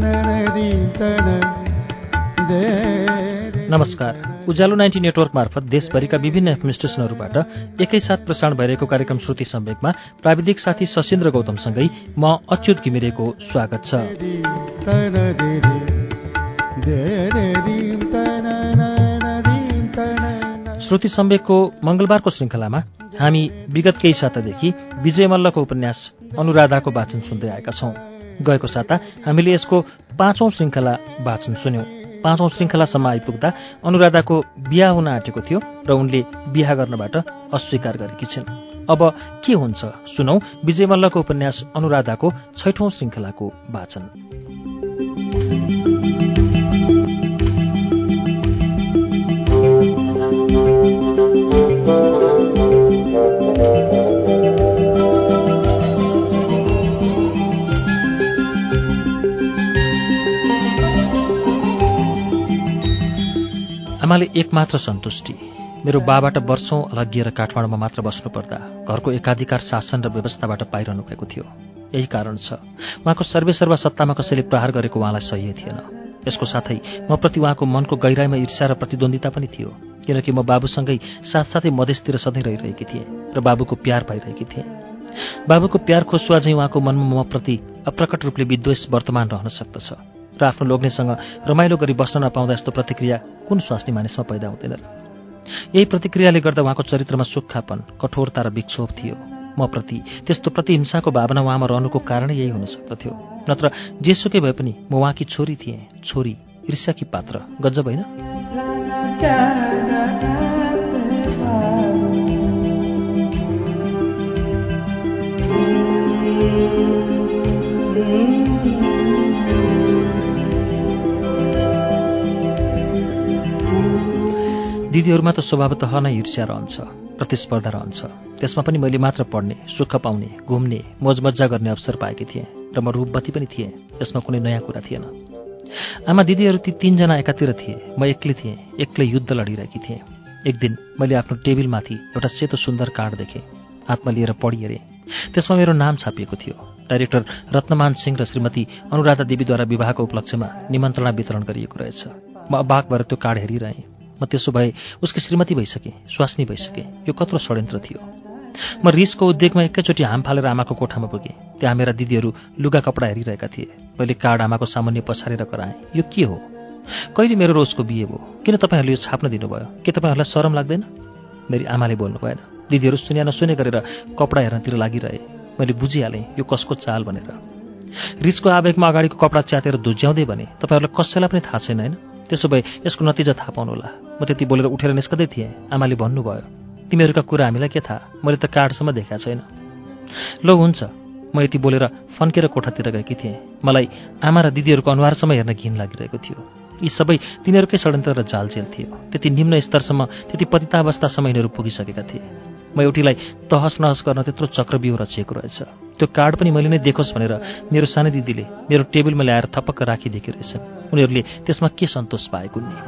नमस्कार। उज्यालो 90 नेटवर्क मार्फत देशभरिका विभिन्न एफएम स्टेशनहरूबाट एकैसाथ प्रसारण भइरहेको कार्यक्रम श्रुति सम्वेकमा प्राविधिक साथी सशिन्द्र गौतमसँगै म अच्युत घिमिरेको स्वागत छ। श्रुति सम्वेकको मङ्गलबारको श्रृङ्खलामा हामी विगत केही सातादेखि विजय मल्लको उपन्यास अनुराधाको वाचन सुन्दै आएका छौं। गएको साता हामीले यसको 5औं श्रृङ्खला वाचन सुन्यौं। 5औं श्रृङ्खलासम्म आइपुग्दा अनुराधाको बिहा हुन आँटेको थियो र उनले बिहा गर्नबाट अस्वीकार गरेकी छिन्। अब के हुन्छ सुनौ विजय मल्लको उपन्यास अनुराधाको 6औं श्रृङ्खलाको वाचन। आमाले एकमात्र सन्तुष्टि, मेरो बाबाट वर्षौं अलग्गिएर काठमाडौँमा मात्र बस्नुपर्दा घरको एकाधिकार शासन र व्यवस्थाबाट पाइरहनु भएको थियो। यही कारण छ उहाँको सर्वेसर्वा सत्तामा कसैले प्रहार गरेको उहाँलाई सही थिएन। यसको साथै म प्रति उहाँको मनको गहिराईमा ईर्ष्या र प्रतिद्वन्दिता पनि थियो, किनकि म बाबुसँगै साथसाथै मधेसतिर सधैँ रहिरहेकी थिएँ र बाबुको प्यार पाइरहेकी थिएँ। बाबुको प्यार खोजुवा चाहिँ उहाँको मनमा म प्रति अप्रकट रूपले विद्वेष वर्तमान रहन सक्दछ र आफ्नो लोग्नेसँग रमाइलो गरी बस्न नपाउँदा यस्तो प्रतिक्रिया कुन स्वास्नी मानिसमा पैदा हुँदैन र? यही प्रतिक्रियाले गर्दा उहाँको चरित्रमा सुक्खापन, कठोरता र विक्षोभ थियो। म प्रति त्यस्तो प्रतिहिंसाको भावना उहाँमा रहनुको कारणै यही हुन सक्दथ्यो। नत्र जेसुकै भए पनि म उहाँकी छोरी थिएँ, छोरी, ईर्ष्याकी पात्र। गजब होइन? दिदीहरूमा त स्वभावतः नै ईर्ष्या रहन्छ, प्रतिस्पर्धा रहन्छ। त्यसमा पनि मैले मात्र पढ्ने, सुख पाउने, घुम्ने, मोजमज्जा गर्ने अवसर पाएकी थिएँ र म रूपवती पनि थिएँ। त्यसमा कुनै नयाँ कुरा थिएन। आमा दिदीहरू ती 3 जना एकातिर थिए, म एक्लै थिएँ, एक्लै युद्ध लडिरहेकी थिएँ। एक दिन मैले आफ्नो टेबलमाथि एउटा सेतो सुन्दर कार्ड देखेँ। हातमा लिएर पढी हेरेँ। त्यसमा मेरो नाम छापिएको थियो। डाइरेक्टर रत्नमान सिंह र श्रीमती अनुराधा देवीद्वारा विवाहको उपलक्ष्यमा निमन्त्रणा वितरण गरिएको रहेछ। म अबाक भएर त्यो कार्ड हेरिरहेँ। म त्यसो भए उसकी श्रीमती भइसकेँ, स्वास्नी भइसकेँ। यो कत्रो षड्यन्त्र थियो। म रिसको उद्वेगमा एकैचोटि हाम फालेर आमाको कोठामा पुगेँ। त्यहाँ मेरा दिदीहरू लुगा कपडा हेरिरहेका थिए। मैले कार्ड आमाको सामुन्ने पछारेर कराएँ, यो के हो? कहिले मेरो र उसको बिहे भयो? किन तपाईँहरूले यो छाप्न दिनुभयो? के तपाईँहरूलाई शरम लाग्दैन? मेरी आमाले बोल्नु भएन। दिदीहरू सुन्या नसुने गरेर कपडा हेर्नतिर लागिरहे। मैले बुझिहालेँ यो कसको चाल भनेर। रिसको आवेगमा अगाडिको कपडा च्यातेर धुज्याउँदै भने, तपाईँहरूलाई कसैलाई पनि थाहा छैन होइन? त्यसो भए यसको नतिजा थाहा पाउनुहोला। म त्यति बोलेर उठेर निस्कँदै थिएँ। आमाले भन्नुभयो, तिमीहरूका कुरा हामीलाई के थाहा? मैले त कार्डसम्म देखाएको छैन। ल हुन्छ। म यति बोलेर फन्केर कोठातिर गएकी थिएँ। मलाई आमा र दिदीहरूको अनुहारसम्म हेर्न घिन लागिरहेको थियो। यी सबै तिनीहरूकै षड्यन्त्र र जालझेल थियो। त्यति निम्न स्तरसम्म, त्यति पतितावस्थासम्म यिनीहरू पुगिसकेका थिए। म एउटीलाई तहस नहस गर्न त्यत्रो चक्रव्यूह रचिएको रहेछ। त्यो कार्ड पनि मैले नै देखोस् भनेर मेरो सानै दिदीले मेरो टेबलमा ल्याएर थपक्क राखिदिएकी रहेछन्। उनीहरूले त्यसमा के सन्तोष पाएको नि?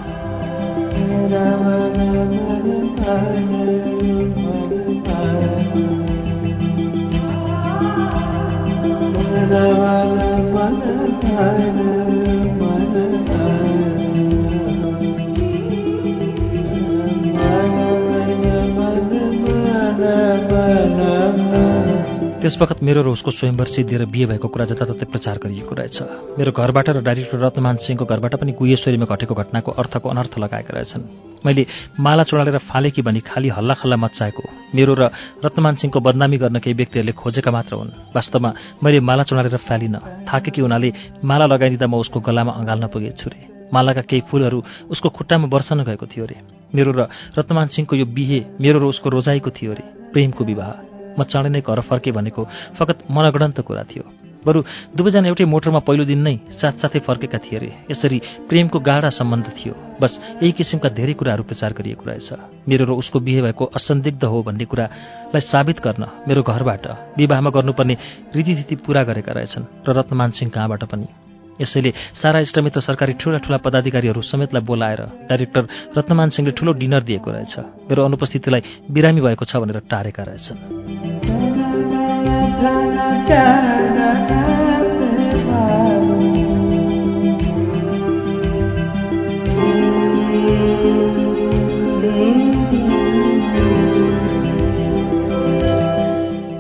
त्यसवखत मेरो र उसको स्वयंवर सिद्धिएर बिहे भएको कुरा जताततै प्रचार गरिएको रहेछ। मेरो घरबाट र डाइरेक्टर रत्नमान सिंहको घरबाट पनि गुह्यश्वरीमा घटेको घटनाको अर्थको अनर्थ लगाएका रहेछन्। मैले माला चुडालेर फालेकी भनी खाली हल्लाखल्ला मच्चाएको मेरो र रत्नमान सिंहको बदनामी गर्न केही व्यक्तिहरूले खोजेका मात्र हुन्। वास्तवमा मैले माला चुडालेर फालिन, थाकेकी हुनाले माला लगाइदिँदा म उसको गलामा अँगाल्न पुगेछु रे। मालाका केही फूलहरू उसको खुट्टामा बर्सन गएको थियो रे। मेरो र रत्नमान सिंहको यो बिहे मेरो र उसको रोजाइको थियो रे, प्रेमको विवाह। म चाँडै नै घर फर्के भनेको फकत मनगढन्त कुरा थियो। बरु दुवैजना एउटै मोटरमा पहिलो दिन नै साथसाथै फर्केका थिए रे। यसरी प्रेमको गाढा सम्बन्ध थियो। बस यही किसिमका धेरै कुराहरू प्रचार गरिएको रहेछ। मेरो र उसको बिहे भएको असन्दिग्ध हो भन्ने कुरालाई साबित गर्न मेरो घरबाट विवाहमा गर्नुपर्ने रीतिथिति पूरा गरेका रहेछन् र रत्नमान सिंह कहाँबाट पनि। यसैले सारा इष्टमित्र सरकारी ठूला ठूला पदाधिकारीहरू समेतलाई बोलाएर डाइरेक्टर रत्नमान सिंहले ठूलो डिनर दिएको रहेछ। मेरो अनुपस्थितिलाई बिरामी भएको छ भनेर टारेका रहेछन्।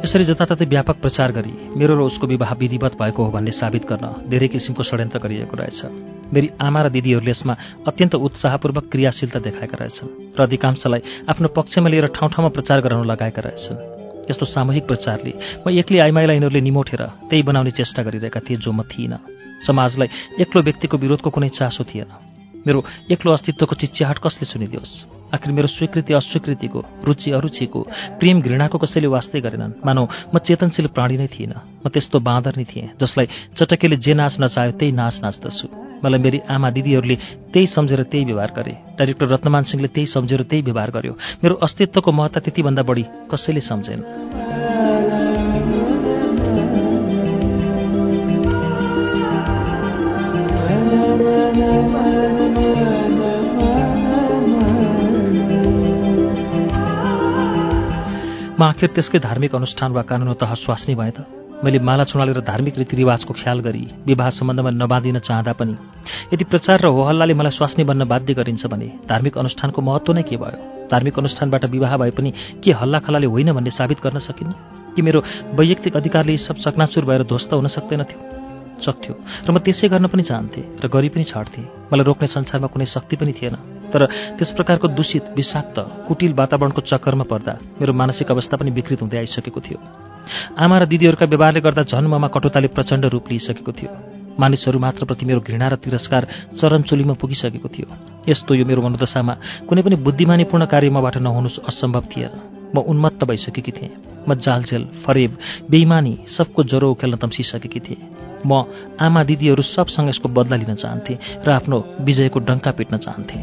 यसरी जताततै व्यापक प्रचार गरी मेरो र उसको विवाह विधिवत भएको हो भन्ने साबित गर्न धेरै किसिमको षड्यन्त्र गरिएको रहेछ। मेरी आमा र दिदीहरूले यसमा अत्यन्त उत्साहपूर्वक क्रियाशीलता देखाएका रहेछन् र अधिकांशलाई आफ्नो पक्षमा लिएर ठाउँ ठाउँमा प्रचार गराउन लगाएका रहेछन्। यस्तो सामूहिक प्रचारले म एक्लै आइमाईलाई यिनीहरूले निमोठेर त्यही बनाउने चेष्टा गरिरहेका थिए जो म थिइनँ। समाजलाई एक्लो व्यक्तिको विरोधको कुनै चासो थिएन। मेरो एक्लो अस्तित्वको चिच्याहट कसले सुनिदियोस्? आखिर मेरो स्वीकृति अस्वीकृतिको, रुचि अरुचिको, प्रेम घृणाको कसैले वास्तै गरेनन्। मानौ म चेतनशील प्राणी नै थिइनँ। म त्यस्तो बाँदर नै थिएँ जसलाई चटकेले जे नाच नचाह्यो त्यही नाच नाच्दछु। मलाई मेरी आमा दिदीहरूले त्यही सम्झेर त्यही व्यवहार गरे। डाइरेक्टर रत्नमान सिंहले त्यही सम्झेर त्यही व्यवहार गर्यो। मेरो अस्तित्वको महत्त्व त्यतिभन्दा बढी कसैले सम्झेन। म आखिर त्यसकै धार्मिक अनुष्ठान वा कानुनतः स्वास्नी भएँ त। मैले माला चुडालेर धार्मिक रीतिरिवाजको ख्याल गरी विवाह सम्बन्धमा नबाँधिन चाहँदा पनि यदि प्रचार र होहल्लाले मलाई स्वास्नी बन्न बाध्य गरिन्छ भने धार्मिक अनुष्ठानको महत्त्व नै के भयो? धार्मिक अनुष्ठानबाट विवाह भए पनि के हल्लाखल्लाले होइन भन्ने साबित गर्न सकिन्न? कि मेरो वैयक्तिक अधिकारले यी सब चकनाचुर भएर ध्वस्त हुन सक्दैनथ्यो? सक्थ्यो र म त्यसै गर्न पनि चाहन्थेँ र गरी पनि छाड्थेँ। मलाई रोक्ने संसारमा कुनै शक्ति पनि थिएन। तर त्यस प्रकारको दूषित, विषाक्त, कुटिल वातावरणको चक्करमा पर्दा मेरो मानसिक अवस्था पनि विकृत हुँदै आइसकेको थियो। आमा र दिदीहरूका व्यवहारले गर्दा झन् ममा कटुताले प्रचण्ड रूप लिइसकेको थियो। मानिसहरू मात्रप्रति मेरो घृणा र तिरस्कार चरमचुलीमा पुगिसकेको थियो। यस्तो यो मेरो मनोदशामा कुनै पनि बुद्धिमानीपूर्ण कार्य मबाट नहुनु असम्भव थिएन। म उन्मत्त भइसकेकी थिएँ। म जालझेल, फरेब, बेइमानी सबको ज्वरो उकेल्न तम्सिसकेकी थिएँ। म आमा दिदीहरू सबसँग यसको बदला लिन चाहन्थेँ र आफ्नो विजयको डङ्का पिट्न चाहन्थेँ।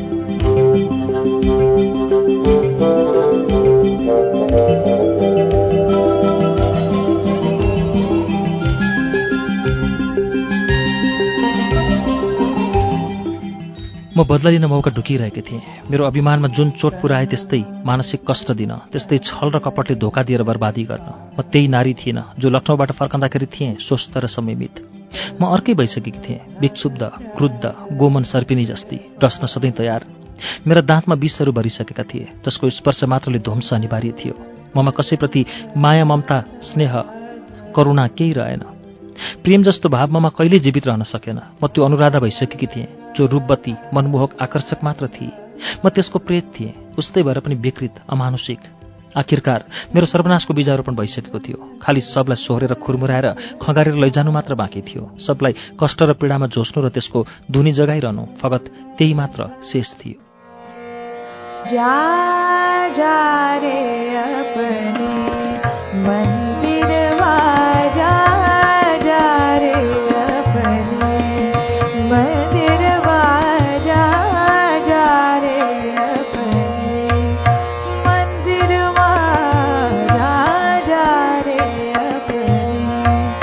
म बदला लिन मौका ढुकिरहेकी थिएँ। मेरो अभिमानमा जुन चोट पुर्याए त्यस्तै मानसिक कष्ट दिन, त्यस्तै छल र कपटले धोका दिएर बर्बादी गर्न। म त्यही नारी थिइनँ जो लखनऊबाट फर्कँदाखेरि थिएँ स्वस्थ र संयमित। म अर्कै भइसकेकी थिएँ, विक्षुब्ध, क्रुद्ध, गोमन सर्पिनी जस्ती, डस्न सधैँ तयार। मेरा दाँतमा विषहरू भरिसकेका थिए जसको स्पर्श मात्रले ध्वंस अनिवार्य थियो। ममा कसैप्रति माया, ममता, स्नेह, करुणा केही रहेन। प्रेम जस्तो भाव ममा कहिल्यै जीवित रहन सकेन। म त्यो अनुराधा भइसकेकी थिएँ जो रूपवती, मनमोहक, आकर्षक मात्र थिए। म त्यसको प्रेत थिएँ, उस्तै भएर पनि विकृत, अमानुषिक। आखिरकार मेरो सर्वनाशको बीजारोपण भइसकेको थियो। खालि सबलाई सोहोरेर खुरमुराएर खगारेर लैजानु मात्र बाँकी थियो। सबलाई कष्ट र पीडामा झोस्नु र त्यसको धुनी जगाइरहनु, फगत त्यही मात्र शेष थियो। जा जा रे अपने मंदिरवा, जा जा रे अपने मंदिरवा, जा जा रे अपने मंदिरवा, जा जा रे अपने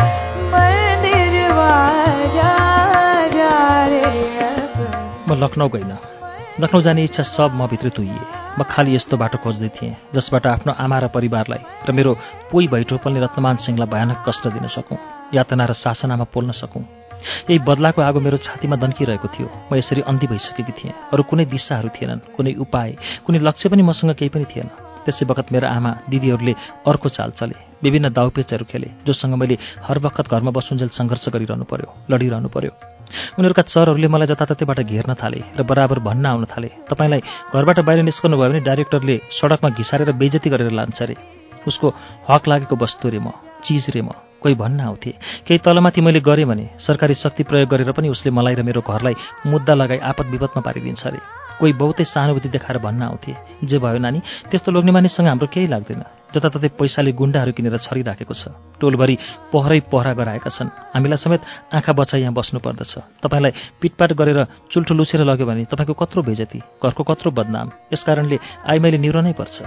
मंदिरवा, जा जा रे अपने। म लखनऊ गइनँ। लखनऊ जाने इच्छा सब म भित्र तुइए। म खालि यस्तो बाटो खोज्दै थिएँ जसबाट आफ्नो आमा र परिवारलाई र मेरो पोइ भैठोपल्ने रत्नमान सिंहलाई भयानक कष्ट दिन सकौँ, यातना र शासनामा पोल्न सकौँ। यही बदलाको आगो मेरो छातीमा दन्किरहेको थियो। म यसरी अन्धी भइसकेकी थिएँ। अरू कुनै दिशाहरू थिएनन्, कुनै उपाय, कुनै लक्ष्य पनि मसँग केही पनि थिएन। त्यसै बखत मेरा आमा दिदीहरूले अर्को चाल चले, विभिन्न दाउपेचहरू खेले जोसँग मैले हर बखत घरमा बसुन्जेल सङ्घर्ष गरिरहनु पर्यो, लडिरहनु पर्यो। उनीहरूका चरहरूले मलाई जताततैबाट घेर्न थाले र बराबर भन्न आउन थाले, तपाईँलाई घरबाट बाहिर निस्कनु भयो भने डाइरेक्टरले सडकमा घिसारेर बेइज्जती गरेर लान्छ रे। उसको हक लागेको वस्तु रे म, चिज रे म। कोही भन्न आउँथे केही तलमाथि मैले गरेँ भने सरकारी शक्ति प्रयोग गरेर पनि उसले मलाई र मेरो घरलाई मुद्दा लगाई आपद विपदमा पारिदिन्छ रे। कोही बहुतै सहानुभूति देखाएर भन्न आउँथे, जे भयो नानी, त्यस्तो लोग्ने मानिससँग हाम्रो केही लाग्दैन। जताततै पैसाले गुण्डाहरू किनेर छरिराखेको छ। टोलभरि पहरै पहरा गराएका छन्। हामीलाई समेत आँखा बचाई यहाँ बस्नु पर्दछ। तपाईँलाई पिटपाट गरेर चुल्ठो लुछेर लग्यो भने तपाईँको कत्रो बेइज्जती, घरको कत्रो बदनाम। यसकारणले आई मैले निहुरनै पर्छ।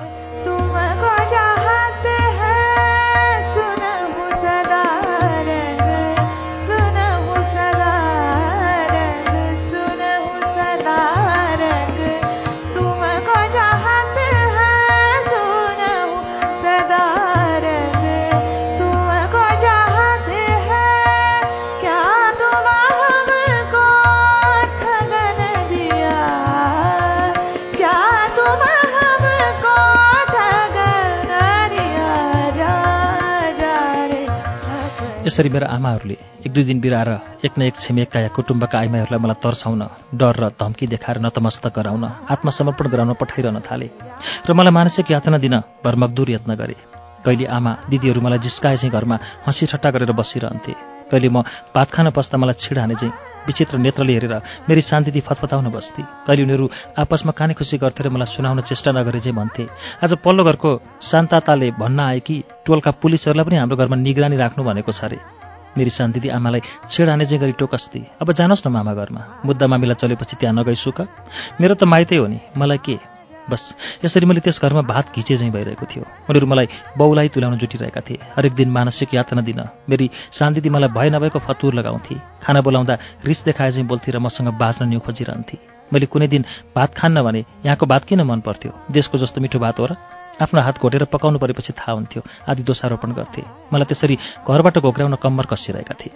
यसरी मेरा आमाहरूले एक दुई दिन बिराएर एक न एक छिमेकका या कुटुम्बका आइमाईहरूलाई मलाई तर्साउन, डर र धम्की देखाएर नतमस्तक गराउन, आत्मसमर्पण गराउन पठाइरहन थाले र मलाई मानसिक यातना दिन भरमग्दुर यत्न गरे। कहिले आमा दिदीहरू मलाई जिस्काए चाहिँ घरमा हँसी ठट्टा गरेर बसिरहन्थे। कहिले म भात खान बस्दा मलाई छिड हाने चाहिँ विचित्र नेत्रले हेरेर मेरी शान्तिदी फतफताउन बस्थे। कहिले उनीहरू आपसमा काने खुसी गर्थे र मलाई सुनाउन चेष्टा नगरे चाहिँ भन्थे, आज पल्लो घरको शान्ताताले भन्न आए कि टोलका पुलिसहरूलाई पनि हाम्रो घरमा निगरानी राख्नु भनेको छ अरे। मेरी शान्तिदी आमालाई छेड हाने चाहिँ गरी टोकस्थे, अब जानुहोस् न मामा घरमा, मुद्दा मामिला चलेपछि त्यहाँ नगइसुक, मेरो त माइतै हो नि, मलाई के। बस यसरी मैले त्यस घरमा भात घिचे चाहिँ भइरहेको थियो। उनीहरू मलाई बौलाई तुल्याउन जुटिरहेका थिए। हरेक दिन मानसिक यातना दिन मेरी शान्तिदी मलाई भए नभएको फतुर लगाउँथे। खाना बोलाउँदा रिस देखाए चाहिँ बोल्थे र मसँग बाँच्न न्यु खोजिरहन्थे। मैले कुनै दिन भात खान्न भने यहाँको भात किन मन पर्थ्यो, देशको जस्तो मिठो भात हो र, आफ्नो हात घोटेर पकाउनु परेपछि थाहा हुन्थ्यो आदि दोषारोपण गर्थे। मलाई त्यसरी घरबाट घोक्राउन कम्मर कसिरहेका थिए।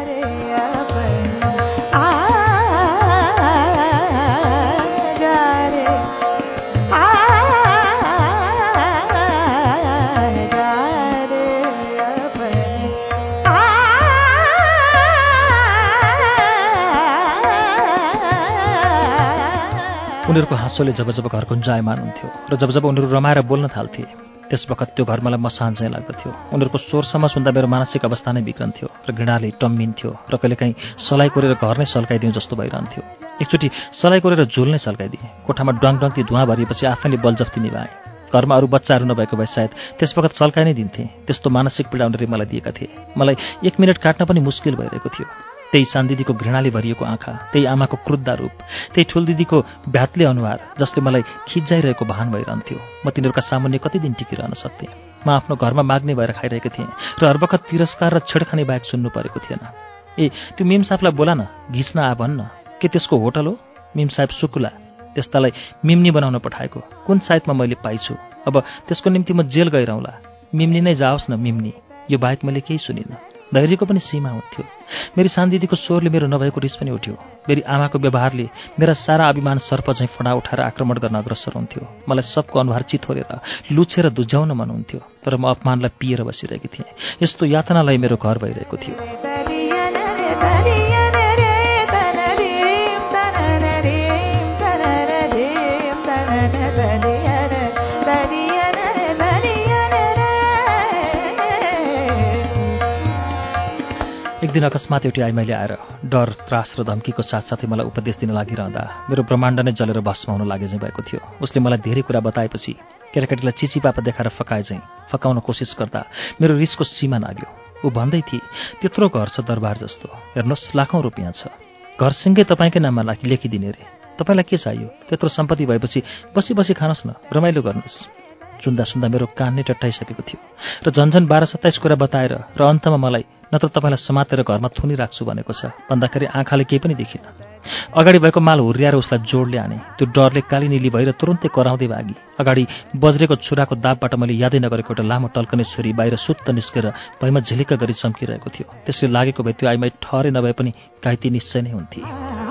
उनीहरूको हाँसोले जब जब घर गुन्जायमान हुन्थ्यो र जब जब उनीहरू रमाएर बोल्न थाल्थे त्यस बखत त्यो घर मलाई मसान चाहिँ लाग्दथ्यो। उनीहरूको स्वरसम्म सुन्दा मेरो मानसिक अवस्था नै बिग्रन्थ्यो र घृणाले टम्मिन्थ्यो र कहिलेकाहीँ सलाई कोरेर घर नै सल्काइदिउँ जस्तो भइरहन्थ्यो। एकचोटि सलाई कोरेर झुल नै सल्काइदिएँ। कोठामा डङडङ्ती धुवाँ भरिएपछि आफैले बलजफ्ती निभाएँ। घरमा अरू बच्चाहरू नभएको भए सायद त्यस बखत सल्काइ नै दिन्थे। त्यस्तो मानसिक पीडा उनीहरूले मलाई दिएका थिए। मलाई 1 मिनट काट्न पनि मुस्किल भइरहेको थियो। त्यही सानदिदीको घृणाले भरिएको आँखा, त्यही आमाको क्रुद्ध रूप, त्यही ठुलदिदीको भ्यात्ले अनुहार जसले मलाई खिच्जाइरहेको भान भइरहन्थ्यो। म तिनीहरूका सामुन्ने कति दिन टिकिरहन सक्थेँ। म आफ्नो घरमा माग्ने भएर खाइरहेको थिएँ र हर बखत तिरस्कार र छेडखानी बाहेक सुन्नु परेको थिएन। त्यो मिम साहबलाई बोला न, घिच्न आ भन्न, के त्यसको होटल हो? मिम साहेब सुकुला, त्यस्तालाई मिम्नी बनाउन पठाएको कुन साइतमा मैले पाइछु। अब त्यसको निम्ति म जेल गइरहँला। मिम्नी नै जाओस् न मिम्नी, यो बाहेक मैले केही सुनिनँ। धैर्यको पनि सीमा हुन्थ्यो। मेरी सानदिदीको स्वरले मेरो नभएको रिस पनि उठ्यो। मेरी आमाको व्यवहारले मेरा सारा अभिमान सर्प चाहिँ फडा उठाएर आक्रमण गर्न अग्रसर हुन्थ्यो। मलाई सबको अनुहार चिथोरेर लुछेर दुझ्याउन मन हुन्थ्यो, तर म अपमानलाई पिएर बसिरहेकी थिएँ। यस्तो यातनालाई मेरो घर भइरहेको थियो। एक दिन अकस्मात एउटी आइमाईले आएर डर, त्रास र धम्कीको साथसाथै मलाई उपदेश दिन लागिरहँदा मेरो ब्रह्माण्ड नै जलेर भस्म हुन लागे चाहिँ भएको थियो। उसले मलाई धेरै कुरा बताएपछि केटाकेटीलाई चिचिपापा देखाएर फकाए चाहिँ फकाउन कोसिस गर्दा मेरो रिसको सीमा नाग्यो। ऊ भन्दै थिए, त्यत्रो घर छ दरबार जस्तो, हेर्नुहोस् लाखौँ रुपियाँ छ, घर सिँगै तपाईँकै नाममा लेखिदिने रे, तपाईँलाई के चाहियो? त्यत्रो सम्पत्ति भएपछि बसी बसी खानुहोस् न, रमाइलो गर्नुहोस्। सुन्दा सुन्दा मेरो कान नै टट्टाइसकेको थियो र झन्झन 12-27 कुरा बताएर र अन्तमा मलाई नत्र तपाईँलाई समातेर घरमा थुनी राख्छु भनेको छ भन्दाखेरि आँखाले केही पनि देखिन। अगाडि भएको माल हुर्याएर उसलाई जोडले हाने। त्यो डरले कालीनिली भएर तुरुन्तै कराउँदै भागी। अगाडि बज्रेको छुराको दाबबाट मैले यादै नगरेको एउटा लामो टल्कने छुरी बाहिर सुत्त निस्केर भैमा झिलिक्क गरी चम्किरहेको थियो। त्यसले लागेको भए त्यो आइमाई ठहरे नभए पनि घाइते निश्चय नै हुन्थे।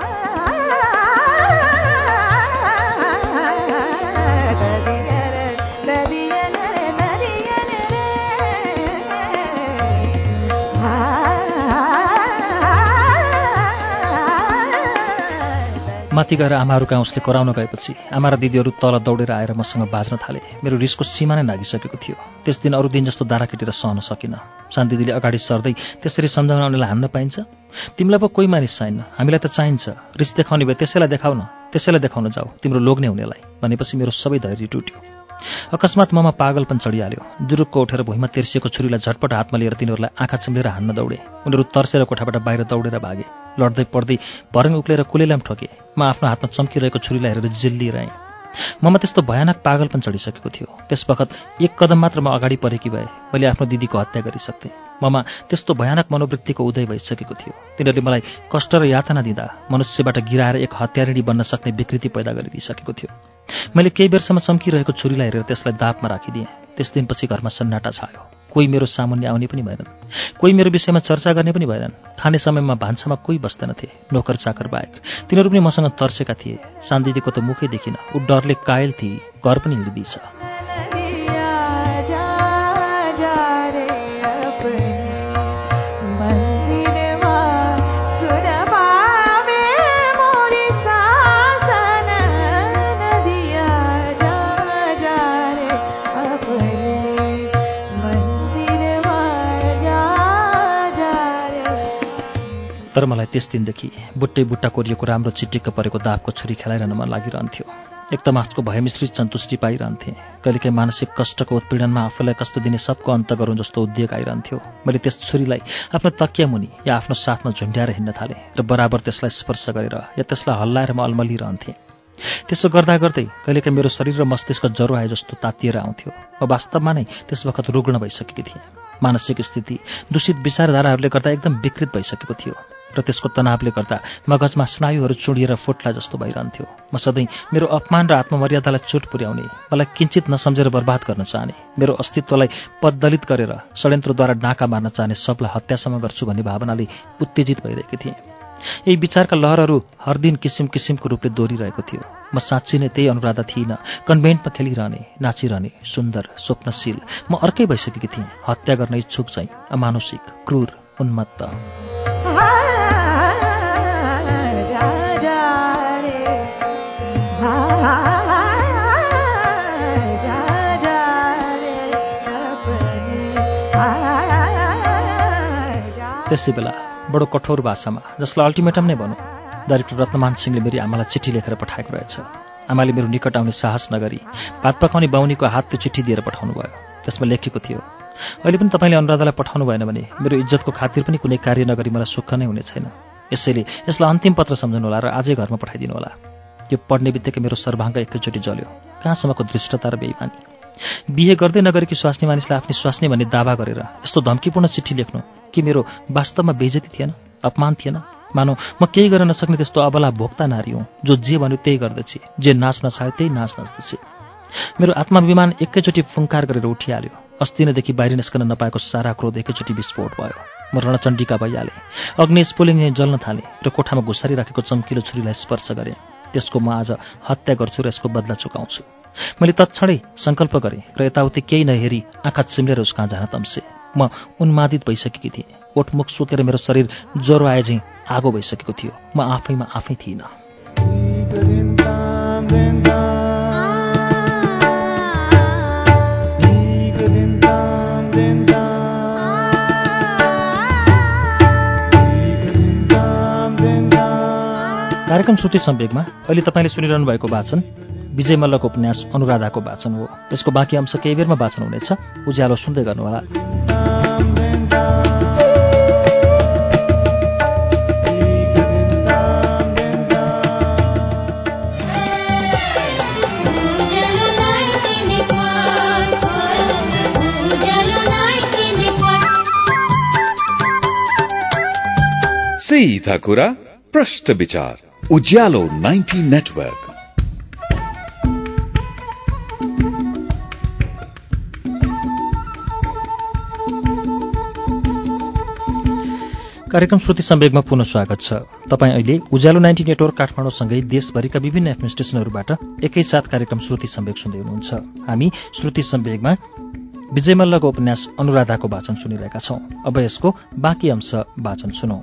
माथि गएर आमाहरू कहाँ उसले कराउन गएपछि आमा र दिदीहरू तल दौडेर आएर मसँग बाज्न थाले। मेरो रिसको सीमा नै नागिसकेको थियो। त्यस दिन अरू दिन जस्तो दारा केटेर सहन सकिनँ। शान्तिदीले अगाडि सर्दै त्यसरी सम्झाउनलाई हान्न पाइन्छ? तिमीलाई पो कोही मानिस चाहिन्न, हामीलाई त चाहिन्छ। रिस देखाउने भए त्यसैलाई देखाउन जाऊ, तिम्रो लोग्ने हुनेलाई भनेपछि मेरो सबै धैर्य टुट्यो। अकस्मात ममा पागलपन चढिहाल्यो। जुरुक्क उठेर भुइँमा तेर्सिएको छुरीलाई झटपट हातमा लिएर तिनीहरूलाई आँखा चिम्लेर हान्न दौडे। उनीहरू तर्सेर कोठाबाट बाहिर दौडेर भागे। लड्दै पड्दै भर्ङ उक्लेर कुलेलाम ठोके। म आफ्नो हातमा चम्किरहेको छुरीलाई हेरेर जिल्लिरहेँ। ममा त्यस्तो भयानक पागलपन चढिसकेको थियो। त्यस बखत 1 कदम मात्र म अगाडि परेकी भए मैले आफ्नो दिदीको हत्या गरिसक्थेँ। ममा त्यस्तो भयानक मनोवृत्तिको उदय भइसकेको थियो। तिनीहरूले मलाई कष्ट र यातना दिँदा मनुष्यबाट गिराएर एक हत्यारिणी बन्न सक्ने विकृति पैदा गरिदिइसकेको थियो। मैले केही बेरसम्म चम्किरहेको छुरीलाई हेरेर त्यसलाई दापमा राखिदिएँ। त्यस दिनपछि घरमा सन्नाटा छायो। कोही मेरो सामुन्ने आउने पनि भएनन्, कोही मेरो विषयमा चर्चा गर्ने पनि भएनन्। खाने समयमा भान्सामा कोही बस्दैनथे, नोकर चाकर बाहेक। तिनीहरू पनि मसँग तर्सेका थिए। शान्तिदीको त मुखै देखिन, ऊ डरले कायल थिए, घर पनि हिँडिदिछ। त्यस दिनदेखि बुट्टै बुट्टा कोरिएको राम्रो चिटिक्क परेको दाबको छुरी खेलाइरहन मन लागिरहन्थ्यो। एक त मासको भए मिश्रित सन्तुष्टि पाइरहन्थेँ, कहिलेकाहीँ मानसिक कष्टको उत्पीडनमा आफूलाई कष्ट दिने सबको अन्त गरौँ जस्तो उद्वेग आइरहन्थ्यो। मैले त्यस छुरीलाई आफ्नो तकिया मुनि या आफ्नो साथमा झुन्ड्याएर हिँड्न थालेँ र बराबर त्यसलाई स्पर्श गरेर या त्यसलाई हल्लाएर म अल्मलिरहन्थेँ। त्यसो गर्दा गर्दै कहिलेकाहीँ मेरो शरीर र मस्तिष्क ज्वरो आए जस्तो तातिएर आउँथ्यो। म वास्तवमा नै त्यस वखत रुग्ण भइसकेकी थिएँ। मानसिक स्थिति दूषित विचारधाराहरूले गर्दा एकदम विकृत भइसकेको थियो र त्यसको तनावले गर्दा मगजमा स्नायुहरू चुडिएर फुट्ला जस्तो भइरहन्थ्यो। म सधैँ मेरो अपमान र आत्ममर्यादालाई चोट पुर्याउने, मलाई किञ्चित नसम्झेर बर्बाद गर्न चाहने, मेरो अस्तित्वलाई पददलित गरेर षड्यन्त्रद्वारा डाँका मार्न चाहने सबलाई हत्यासम्म गर्छु भन्ने भावनाले उत्तेजित भइरहेकी थिएँ। यही विचारका लहरहरू हर दिन किसिम किसिमको रूपले दोहोरिरहेको थियो। म साँच्ची नै त्यही अनुराधा थिइनँ, कन्भेन्टमा खेलिरहने, नाचिरहने, सुन्दर, स्वप्नशील। म अर्कै भइसकेकी थिएँ, हत्या गर्न इच्छुक चाहिँ, अमानुषिक, क्रूर, उन्मत्त। त्यसै बेला बडो कठोर भाषामा, जसलाई अल्टिमेटम नै भनौँ, डाइरेक्टर रत्नमान सिंहले मेरी आमालाई चिठी लेखेर पठाएको रहेछ। आमाले मेरो निकट आउने साहस नगरी भात पकाउने बाहुनीको हात त्यो चिठी दिएर पठाउनु भयो। त्यसमा लेखेको थियो, अहिले पनि तपाईँले अनुराधालाई पठाउनु भएन भने मेरो इज्जतको खातिर पनि कुनै कार्य नगरी मलाई सुख नै हुने छैन। यसैले यसलाई अन्तिम पत्र सम्झनुहोला र आजै घरमा पठाइदिनु होला। यो पढ्ने बित्तिकै मेरो सर्वाङ्ग एकैचोटि जल्यो। कहाँसम्मको दृष्टता र बेइमानी! बिहे गर्दै नगरेकी स्वास्नी मानिसलाई आफ्नी स्वास्नी भन्ने दावा गरेर यस्तो धम्कीपूर्ण चिठी लेख्नु कि मेरो वास्तवमा बेइज्जती थिएन, अपमान थिएन? मानौ म केही गर्न नसक्ने त्यस्तो अबला भोक्ता नारी हुँ, जो जे भन्यो त्यही गर्दछ, जे नाच्न चाह्यो त्यही नाच नाच्दछ। मेरो आत्माभिमान एकैचोटि फुङ्कार गरेर उठिहाल्यो। अस्ति नैदेखि बाहिर निस्कन नपाएको सारा क्रोध एकैचोटि विस्फोट भयो। म रणचण्डिका भइहालेँ, अग्नि स्फुलिङ्ग जल्न थालेँ र कोठामा घुसारी राखेको चम्किलो छुरीलाई स्पर्श गरेँ। त्यसको म आज हत्या गर्छु र यसको बदला चुकाउँछु। मैले तत्क्षणै सङ्कल्प गरेँ र यताउति केही नहेरी आँखा चिम्लेर उसकहाँ जान तम्सेँ। म उन्मादित भइसकेकी थिएँ। ओठमुख सुकेर मेरो शरीर ज्वरो आए झैँ आगो भइसकेको थियो। म आफैमा आफै थिइनँ। कार्यक्रम श्रुति सम्वेकमा अहिले तपाईँले सुनिरहनु भएको वाचन विजय मल्लको उपन्यास अनुराधाको वाचन हो। यसको बाँकी अंश केही बेरमा वाचन हुनेछ। उज्यालो सुन्दै गर्नुहोला। सीधा कुरा प्रश्न विचार उज्यालो 90 नेटवर्क। कार्यक्रम श्रुति सम्वेकमा पुनः स्वागत छ। तपाईँ अहिले उज्यालो 90 नेटवर्क काठमाडौँसँगै देशभरिका विभिन्न एफएम स्टेशनहरूबाट एकैसाथ कार्यक्रम श्रुति सम्वेक सुन्दै हुनुहुन्छ। हामी श्रुति सम्वेकमा विजय मल्लको उपन्यास अनुराधाको वाचन सुनिरहेका छौं। अब यसको बाँकी अंश वाचन सुनौं।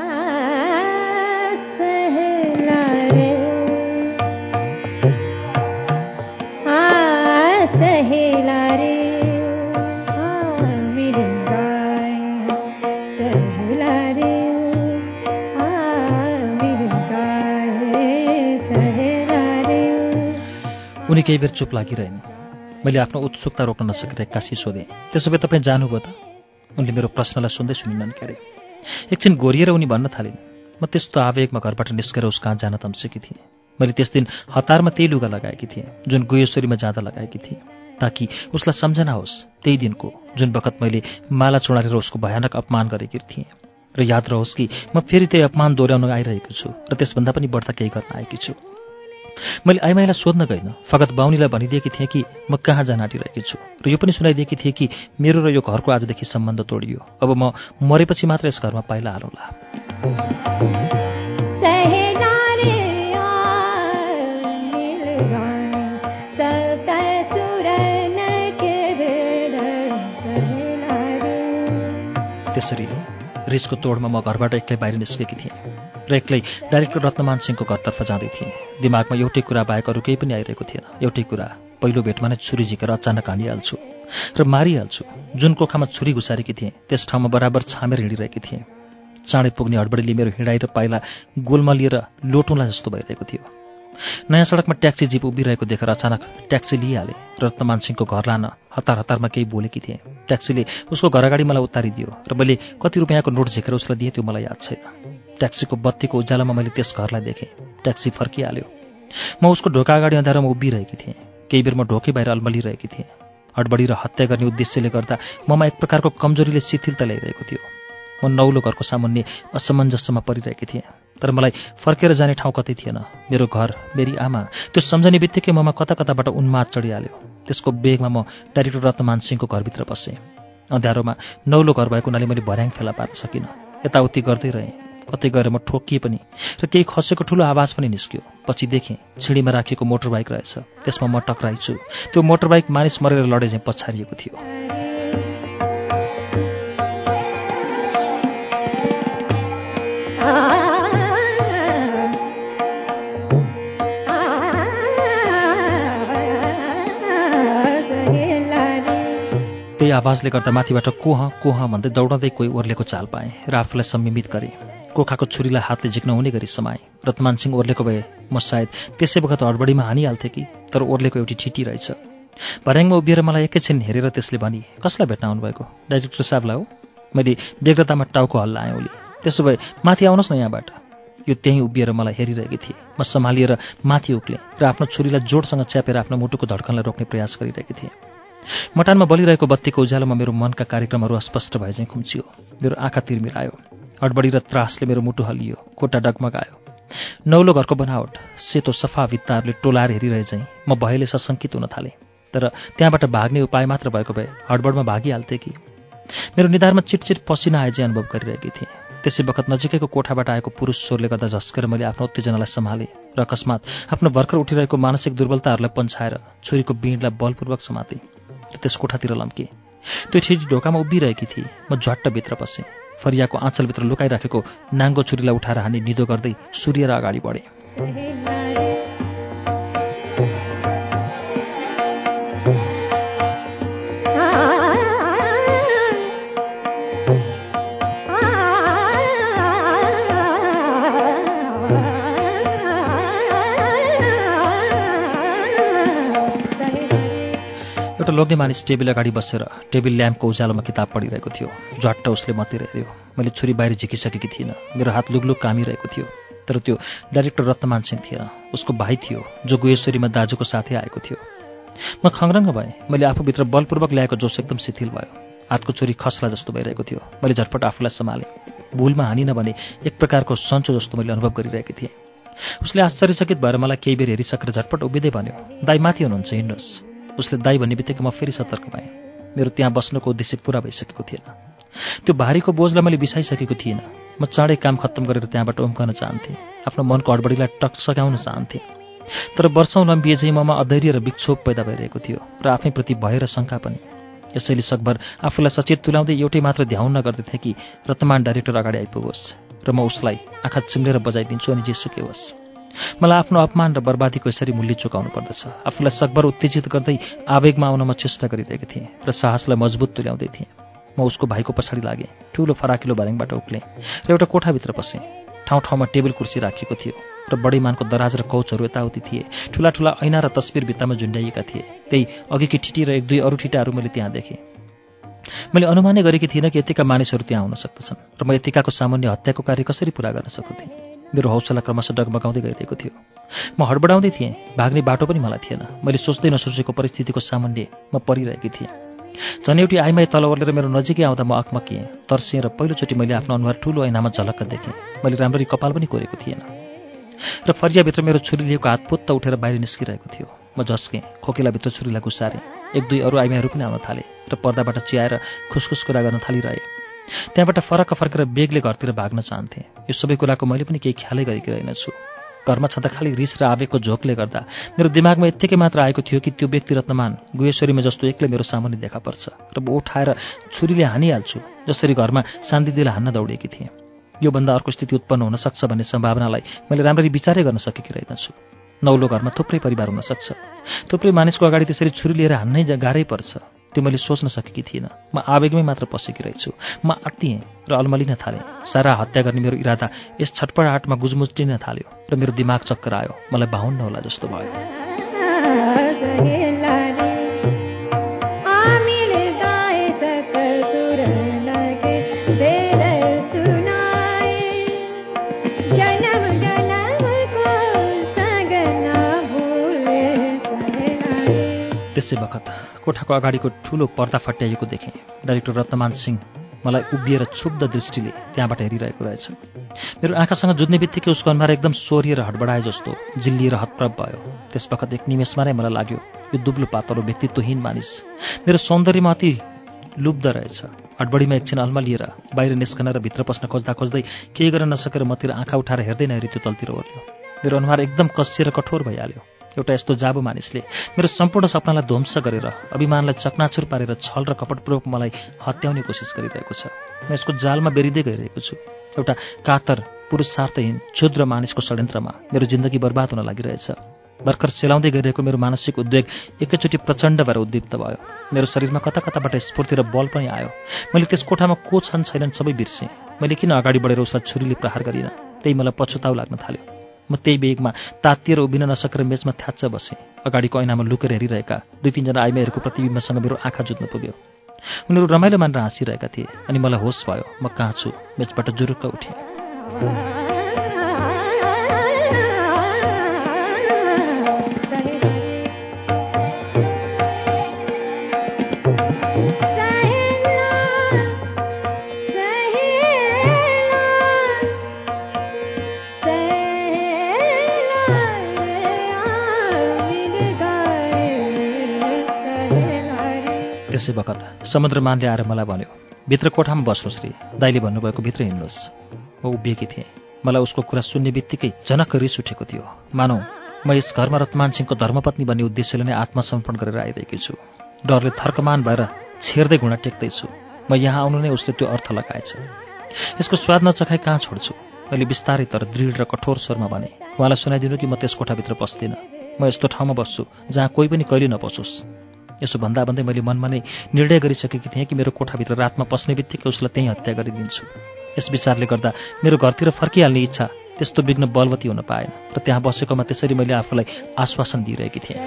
उनी केही बेर चुप लागिरहन्। मैले आफ्नो उत्सुकता रोक्न नसकेर एक्कासी सोधेँ, त्यसो भए तपाईँ जानुभयो त? उनले मेरो प्रश्नलाई सुन्दै सुनिनन् क्यारे। एकछिन घोरिएर उनी भन्न थालिन्, म त्यस्तो आवेगमा घरबाट निस्केर उस कहाँ जान तम्सेकी थिएँ। मैले त्यस दिन हतारमा त्यही लुगा लगाएकी थिएँ जुन गुह्यश्वरीमा जाँदा लगाएकी थिएँ, ताकि उसलाई सम्झना होस् त्यही दिनको जुन बखत मैले माला चुडारेर उसको भयानक अपमान गरेकी थिएँ, र याद रहोस् कि म फेरि त्यही अपमान दोहोऱ्याउन आइरहेको छु र त्यसभन्दा पनि बढ्ता केही गर्न आएकी छु। मैले आइमाईलाई सोध्न गइनँ, फगत बाहुनीलाई भनिदिएकी थिएँ कि म कहाँ जान आँटिरहेकी छु र यो पनि सुनाइदिएकी थिएँ कि मेरो र यो घरको आजदेखि सम्बन्ध तोडियो। अब म मरेपछि मात्र यस घरमा पाइला हालौँला। त्यसरी रिसको तोडमा म घरबाट एक्लै बाहिर निस्केकी थिएँ र एक्लै डाइरेक्टर रत्नमान सिंहको घरतर्फ जाँदै थिएँ। दिमागमा एउटै कुरा बाहेक अरू केही पनि आइरहेको थिएन। एउटै कुरा, पहिलो भेटमा नै छुरी झिकेर अचानक हानिहाल्छु र मारिहाल्छु। जुन कोखामा छुरी घुसारेकी थिएँ त्यस ठाउँमा बराबर छामेर हिँडिरहेकी थिएँ। चाँडै पुग्ने हडबडीले मेरो हिँडाइ र पाइला गोलमलिएर लोटुला जस्तो भइरहेको थियो। नयाँ सडकमा ट्याक्सी जिप उभिरहेको देखेर अचानक ट्याक्सी लिइहाले। रत्नमान सिंहको घर लान हतार हतारमा केही बोलेकी थिएँ। ट्याक्सीले उसको घर अगाडि मलाई उतारिदियो र मैले कति रुपियाँको नोट झिकेर उसलाई दिएँ त्यो मलाई याद छैन। ट्याक्सीको बत्तीको उज्यालोमा मैले त्यस घरलाई देखेँ। ट्याक्सी फर्किहाल्यो। म उसको ढोका अगाडि अँध्यारोमा उभिरहेकी थिएँ। केही बेर म ढोकै बाहिर अल्मलिरहेकी थिएँ। हडबडी र हत्या गर्ने उद्देश्यले गर्दा ममा एक प्रकारको कमजोरीले शिथिलता ल्याइरहेको थियो। म नौलो घरको सामुन्ने असमञ्जस्यमा परिरहेकी थिएँ। तर मलाई फर्केर जाने ठाउँ कतै थिएन। मेरो घर, मेरी आमा, त्यो सम्झने बित्तिकै ममा कता कताबाट उन्माद चढिहाल्यो। त्यसको बेगमा म डाइरेक्टर रत्नमान सिंहको घरभित्र पसेँ। अँध्यारोमा नौलो घर भएको हुनाले मैले भर्याङ फेला पार्न सकिनँ। यताउति गर्दै रहेँ। कतै गएर म ठोकिए पनि र केही खसेको ठुलो आवाज पनि निस्क्यो। पछि देखेँ छिडीमा राखिएको मोटरबाइक रहेछ। त्यसमा म टक्राइछु। त्यो मोटरबाइक मानिस मरेर लडे झैँ पछारिएको थियो। त्यही आवाजले गर्दा माथिबाट कोह कोह भन्दै दौडँदै कोही ओर्लेको चाल पाएँ र आफूलाई संयमित गरेँ। कोखाको छुरीलाई हातले झिक्न हुने गरी समाएँ। रत्नमान सिंह ओर्लेको भए म सायद त्यसै बखत हडबडीमा हानिहाल्थेँ कि, तर ओर्लेको एउटी छिटी रहेछ। भर्याङमा उभिएर मलाई एकैछिन हेरेर त्यसले भनी, कसलाई भेट्न आउनुभएको? डाइरेक्टर साहबलाई हो? मैले बेग्रतामा टाउको हल्लाएँ ओली। त्यसो भए माथि आउनुहोस् न यहाँबाट। यो त्यहीँ उभिएर मलाई हेरिरहेकी थिए। म सम्हालिएर माथि उक्लेँ र आफ्नो छुरीलाई जोडसँग च्यापेर आफ्नो मुटुको धड्कनलाई रोक्ने प्रयास गरिरहेकी थिएँ। मटानमा बलिरहेको बत्तीको उज्यालोमा मेरो मनका कार्यक्रमहरू अस्पष्ट भए चाहिँ खुम्चियो। मेरो आँखा तिरमिरायो। हडबडी र त्रासले मेरो मुटु हल्लियो। खुट्टा डगमगायो। नौलो घरको बनावट, सेतो सफा भित्ताहरूले टोलाएर हेरिरहे चाहिँ म भयले सशङ्कित हुन थालेँ। तर त्यहाँबाट भाग्ने उपाय मात्र भएको भए हडबडमा भागिहाल्थेँ कि। मेरो निधारमा चिटचिट पसिना आए चाहिँ अनुभव गरिरहेकी थिएँ। त्यसै बखत नजिकैको कोठाबाट आएको पुरुष स्वरले गर्दा झस्केर मैले आफ्नो उत्तेजनालाई सम्हालेँ र अकस्मात आफ्नो भर्खर उठिरहेको मानसिक दुर्बलताहरूलाई पन्छाएर छुरीको बिँडलाई बलपूर्वक समातेँ र त्यस कोठातिर लम्केँ। त्यो छिटी ढोकामा उभिरहेकी थिए। म झट्ट भित्र पसेँ। फरियाको आँचलभित्र लुकाइराखेको नाङ्गो छुरीलाई उठाएर हानी निदो गर्दै सुरिएर अगाडि बढेँ। एउटा लोग्ने मानिस टेबल अगाडि बसेर टेबल ल्याम्पको उज्यालोमा किताब पढिरहेको थियो। झट्ट उसले मतिर हेऱ्यो। मैले छुरी बाहिर झिकिसकेकी थिइनँ। मेरो हात लुगलुग कामिरहेको थियो। तर त्यो डाइरेक्टर रत्नमान सिंह थिएन। उसको भाइ थियो जो गुहेश्वरीमा दाजुको साथै आएको थियो। म खङ्ग्रङ्ग भएँ। मैले आफूभित्र बलपूर्वक ल्याएको जोस एकदम शिथिल भयो। हातको छुरी खस्ला जस्तो भइरहेको थियो। मैले झटपट आफूलाई सम्हालेँ। भुलमा हानिन भने एक प्रकारको सन्चो जस्तो मैले अनुभव गरिरहेकी थिएँ। उसले आश्चर्यचकित भएर मलाई केही बेर हेरिसकेर झटपट उभिँदै भन्यो, दाइ माथि हुनुहुन्छ, हिँड्नुहोस्। उसले दाइ भन्ने बित्तिकै म फेरि सतर्क भएँ। मेरो त्यहाँ बस्नुको उद्देश्य पुरा भइसकेको थिएन। त्यो भारीको बोझलाई मैले बिसाइसकेको थिइनँ। म चाँडै काम खत्तम गरेर त्यहाँबाट उम्कन चाहन्थेँ। आफ्नो मनको हडबडीलाई टकसकाउन चाहन्थेँ। तर वर्षौँ लम्बिए चाहिँ ममा अधैर्य र विक्षोभ पैदा भइरहेको थियो र आफैप्रति भय र शङ्का पनि। यसैले सकभर आफूलाई सचेत तुल्याउँदै एउटै मात्र ध्याउन गर्दथे कि रत्नमान डाइरेक्टर अगाडि आइपुगोस् र म उसलाई आँखा चिम्लेर बजाइदिन्छु अनि जेसुकै होस्। मलाई आफ्नो अपमान र बर्बादीको यसरी मूल्य चुकाउनु पर्दछ। आफूलाई सकभर उत्तेजित गर्दै आवेगमा आउन म चेष्टा गरिरहेको थिएँ र साहसलाई मजबुत तुल्याउँदै थिएँ। म उसको भाइको पछाडि लागेँ। ठुलो फराकिलो भर्याङबाट उक्लेँ र एउटा कोठाभित्र पसेँ। ठाउँ ठाउँमा टेबल कुर्सी राखिएको थियो र बडीमानको दराज र कौचहरू यताउति थिए। ठुला ठुला ऐना र तस्बिर भित्तामा झुन्ड्याइएका थिए। त्यही अघिकी ठिटी र एक दुई अरू ठिटाहरू मैले त्यहाँ देखेँ। मैले अनुमानै गरेकी थिइनँ कि यतिका मानिसहरू त्यहाँ आउन सक्दछन् र म यतिकाको सामान्य हत्याको कार्य कसरी पूरा गर्न सक्दथेँ। मेरो हौसला क्रमशः डगमगाउँदै गइरहेको थियो। म हडबडाउँदै थिएँ। भाग्ने बाटो पनि मलाई थिएन। मैले सोच्दै नसोचेको परिस्थितिको सामान्य म परिरहेकी थिएँ। झन् एउटी आइमाई तल ओर्लेर मेरो नजिकै आउँदा म अकमकिएँ। तर्सिएँ र पहिलोचोटि मैले आफ्नो अनुहार ठुलो ऐनामा झलक्क देखेँ। मैले राम्ररी कपाल पनि कोरेको थिएन र फरियाभित्र मेरो छुरी लिएको हात पुत्त उठेर बाहिर निस्किरहेको थियो। म झस्केँ। खोकेलाभित्र छुरीलाई घुसारेँ। एक दुई अरू आइमाईहरू पनि आउन थाले र पर्दाबाट चियाएर खुसखुस कुरा गर्न थालिरहे। त्यहाँबाट फरक फर्केर बेगले घरतिर भाग्न चाहन्थेँ। यो सबै कुराको मैले पनि केही ख्यालै गरेकी रहेनछु। घरमा छँदा खालि रिस र आवेगको झोकले गर्दा मेरो दिमागमा यत्तिकै मात्र आएको थियो कि त्यो व्यक्ति रत्नमान गुहेश्वरीमा जस्तो एक्लै मेरो सामुन्ने देखा पर्छ र म उठाएर छुरीले हानिहाल्छु जसरी घरमा शान्तिदेवीलाई हान्न दौडेकी थिएँ। योभन्दा अर्को स्थिति उत्पन्न हुन सक्छ भन्ने सम्भावनालाई मैले राम्ररी विचारै गर्न सकेकी रहेनछु। नौलो घरमा थुप्रै परिवार हुन सक्छ। थुप्रै मानिसको अगाडि त्यसरी छुरी लिएर हान्नै गाह्रै पर्छ। त्यो मैले सोच्न सकेकी थिइनँ। म आवेगमै मात्र पसेकी रहेछु। म आत्तिएँ र अल्मलिन थालेँ। सारा हत्या गर्ने मेरो इरादा यस छटपटाहटमा गुजमुज्टिन थाल्यो र मेरो दिमाग चक्कर आयो। मलाई बाहुन्न होला जस्तो भयो। त्यसै बखत कोठाको अगाडिको ठूलो पर्दा फट्याइएको देखेँ। डाइरेक्टर रत्नमान सिंह मलाई उभिएर क्षुब्ध दृष्टिले त्यहाँबाट हेरिरहेको रहेछ। मेरो आँखासँग जुझ्ने बित्तिकै उसको अनुहार एकदम सोरिएर हडबडाए जस्तो जिल्लिएर हतप्रभ भयो। त्यस बखत एक निमेषमा नै मलाई लाग्यो यो दुब्लो पातलो व्यक्तित्वहीन मानिस मेरो सौन्दर्यमा अति लुब्ध रहेछ। हडबडीमा एकछिन अल्मलिएर बाहिर निस्कन र भित्र पस्न खोज्दा खोज्दै केही गर्न नसकेर मतिर आँखा उठाएर हेर्दै नहेरी त्यो तलतिर ओर्ल्यो। मेरो अनुहार एकदम कसिएर कठोर भइहाल्यो। एउटा यस्तो जाबु मानिसले मेरो सम्पूर्ण सपनालाई ध्वंस गरेर अभिमानलाई चकनाचुर पारेर छल र कपटपूर्वक मलाई हत्याउने कोसिस गरिरहेको छ। म यसको जालमा बेरिँदै गइरहेको छु। एउटा कातर पुरुषार्थहीन क्षुद्र मानिसको षड्यन्त्रमा मेरो जिन्दगी बर्बाद हुन लागिरहेछ। भर्खर सेलाउँदै गइरहेको मेरो मानसिक उद्वेग एकैचोटि प्रचण्ड भएर उद्दीप्त भयो। मेरो शरीरमा कता कताबाट स्फूर्ति र बल पनि आयो। मैले त्यस कोठामा को छन् छैनन् सबै बिर्सेँ। मैले किन अगाडि बढेर उसलाई छुरीले प्रहार गरिनँ, त्यही मलाई पछुताउ लाग्न थाल्यो। म त्यही बेगमा तातिएर उभिन नसकेर मेचमा थ्याच्च बसेँ। अगाडिको ऐनामा लुकेर हेरिरहेका 2-3 जना आइमाईहरूको प्रतिबिम्बसँग मेरो आँखा जुझ्न पुग्यो। उनीहरू रमाइलो मानेर हाँसिरहेका थिए अनि मलाई होस भयो म कहाँ छु। मेचबाट जुरुक्क उठेँ। त्यसै बखत समुद्रमानले आएर मलाई भन्यो, भित्र कोठामा बस्नुहोस् रे, दाइले भन्नुभएको भित्र हिँड्नुहोस्। म उभिएकी थिएँ। मलाई उसको कुरा सुन्ने बित्तिकै जनक रिस उठेको थियो। मानौ म यस घरमा रत्नमान सिंहको धर्मपत्नी बन्ने उद्देश्यले नै आत्मसमर्पण गरेर आइरहेकी छु। डरले थर्कमान भएर छेर्दै घुँडा टेक्दैछु। म यहाँ आउनु नै उसले त्यो अर्थ लगाएछ। यसको स्वाद नचखाइ कहाँ छोड्छु। मैले बिस्तारै तर दृढ र कठोर स्वरमा भने, उहाँलाई सुनाइदिनु कि म त्यस कोठाभित्र पस्दिनँ। म यस्तो ठाउँमा बस्छु जहाँ कोही पनि कहिले नपसोस्। यसो भन्दा भन्दै मैले मनमा नै निर्णय गरिसकेकी थिएँ कि मेरो कोठाभित्र रातमा पस्ने बित्तिकै उसलाई त्यहीँ हत्या गरिदिन्छु। यस विचारले गर्दा मेरो घरतिर फर्किहाल्ने इच्छा त्यस्तो विघ्न बलवती हुन पाएन र त्यहाँ बसेकोमा त्यसरी मैले आफूलाई आश्वासन दिइरहेकी थिएँ।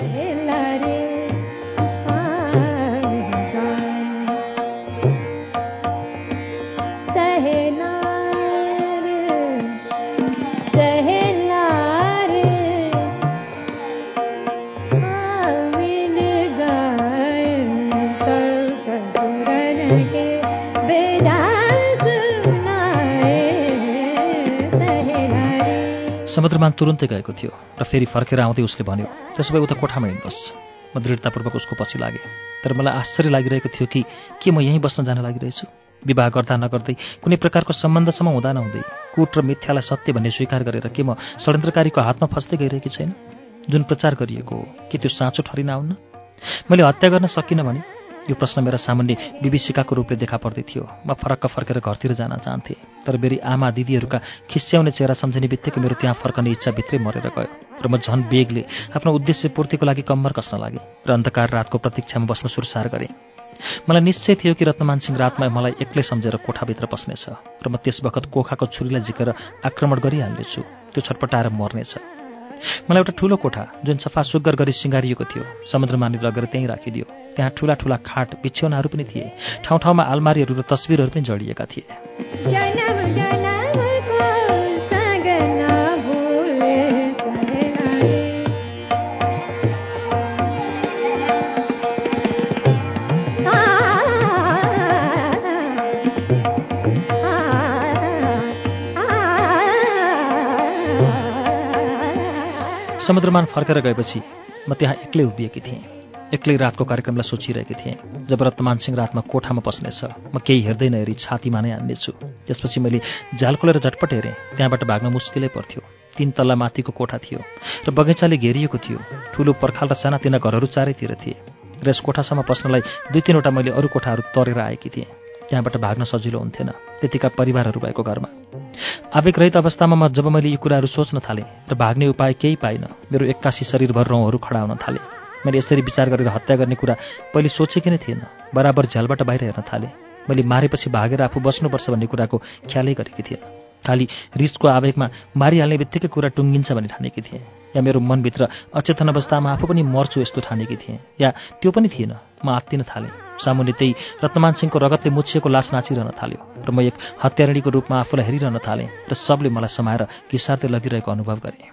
समुद्रमान तुरुन्तै गएको थियो र फेरि फर्केर आउँदै उसले भन्यो, त्यसो भए उता कोठामा हिँड्नुहोस्। म दृढतापूर्वक उसको पछि लागेँ। तर मलाई आश्चर्य लागिरहेको थियो कि के म यहीँ बस्न जान लागिरहेछु। विवाह गर्दा नगर्दै कुनै प्रकारको सम्बन्धसम्म हुँदा नहुँदै कूट र मिथ्यालाई सत्य भन्ने स्वीकार गरेर के म षड्यन्त्रकारीको हातमा फस्दै गइरहेकी छैन? जुन प्रचार गरिएको हो के त्यो साँचो ठहरिन आउन्न? मैले हत्या गर्न सकिनँ भने? यो प्रश्न मेरा सामुन्ने विभीषिकाको रूपले देखा पर्दै थियो। म फरक्क फर्केर घरतिर जान चाहन्थेँ, तर मेरी आमा दिदीहरूका खिस्याउने चेहरा सम्झिने बित्तिकै मेरो त्यहाँ फर्कने इच्छा भित्रै मरेर गयो र म झन् बेगले आफ्नो उद्देश्य पूर्तिको लागि कम्मर कस्न लागेँ र अन्धकार रातको प्रतीक्षामा बस्न सुरसार गरेँ। मलाई निश्चय थियो कि रत्नमान सिंह रातमा मलाई एक्लै सम्झेर कोठाभित्र पस्नेछ र म त्यस बखत कोखाको छुरीलाई झिकेर आक्रमण गरिहाल्नेछु। त्यो छटपटाएर मर्नेछ। मलाई एउटा ठूलो कोठा जुन सफा सुग्घर गरी सिँगारिएको थियो समुद्रमानले लगेर त्यहीँ राखिदियो। त्यहाँ ठूला ठूला खाट बिछ्यौनाहरू पनि थिए। ठाउँ ठाउँमा आलमारीहरू र तस्बिरहरू पनि जडिएका थिए। समुद्रमान फर्केर गएपछि म त्यहाँ एक्लै उभिएकी थिएँ। एक्लै रातको कार्यक्रमलाई सोचिरहेकी थिएँ। जब रत्नमान सिंह रातमा कोठामा पस्नेछ म केही हेर्दै नहेरी छातीमा नै हान्नेछु। त्यसपछि मैले झ्याल खोलेर झटपट हेरेँ। त्यहाँबाट भाग्न मुस्किलै पर्थ्यो। 3 तल्ला माथिको कोठा थियो र बगैँचाले घेरिएको थियो। ठूलो पर्खाल र सानातिना घरहरू चारैतिर थिए र यस कोठासम्म पस्नलाई 2-3 वटा मैले अरू कोठाहरू तरेर आएकी थिएँ। त्यहाँबाट भाग्न सजिलो हुन्थेन त्यतिका परिवारहरू भएको घरमा। आवेगरहित अवस्थामा जब मैले यी कुराहरू सोच्न थालेँ र भाग्ने उपाय केही पाइनँ, मेरो 81 शरीरभर रौँहरू खडा हुन थाले। मैले यसरी विचार गरेर हत्या गर्ने कुरा पहिले सोचेकै नै थिएन। बराबर झ्यालबाट बाहिर हेर्न थालेँ। मैले मारेपछि भागेर आफू बस्नुपर्छ भन्ने कुराको ख्यालै गरेकी थिएन। खालि रिसको आवेगमा मारिहाल्ने बित्तिकै कुरा टुङ्गिन्छ भन्ने ठानेकी थिएँ। या मेरो मनभित्र अचेतन अवस्थामा आफू पनि मर्छु यस्तो ठानेकी थिएँ। या त्यो पनि थिएन। म आत्तिन थालेँ। सामुन्ने त्यही रत्नमान सिंहको रगतले मुछिएको लास नाचिरहन थाल्यो र म एक हत्यारिणीको रूपमा आफूलाई हेरिरहन थालेँ र सबले मलाई समाएर घिसार्दै लगिरहेको अनुभव गरेँ।